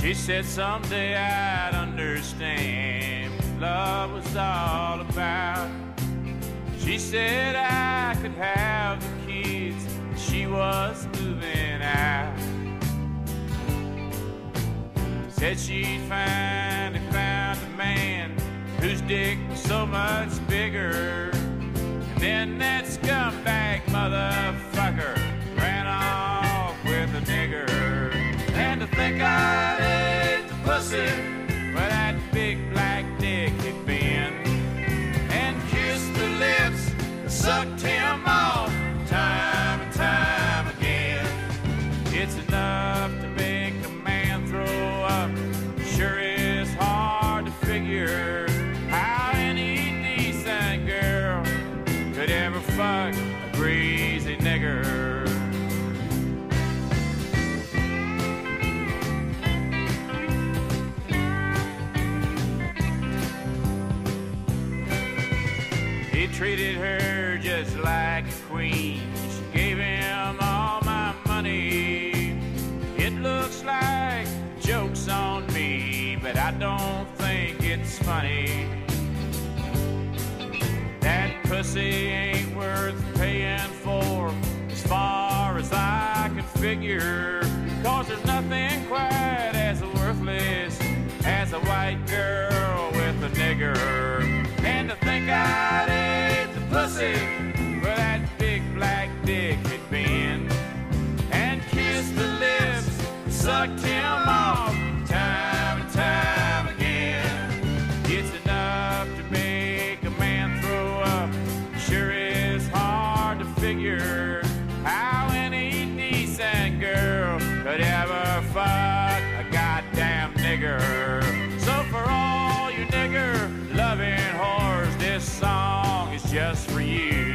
She said someday I'd understand what love was all about. She said I could have the kids, she was moving out. Said she'd finally found a man whose dick was so much bigger. And then that scumbag motherfucker ran off with a nigger. And to think I'd ate the pussy where that big black dick had been, and kissed the lips that sucked him off time and time again. It's enough to make a man throw up. Sure is hard to figure how any decent girl could ever fuck a greasy nigger. He treated her just like a queen. She gave him all my money. It looks like joke's on me, but I don't think it's funny. That pussy ain't worth paying for, as far as I can figure. 'Cause there's nothing quite as worthless as a white girl with a nigger. And to think I'd ate the pussy where that big black dick had been, and kissed the lips that sucked him off time and time again. It's enough to make a man throw up. Sure is hard to figure how any decent girl could ever fuck a goddamn nigger. So for all you nigger loving whores, this song is just for you.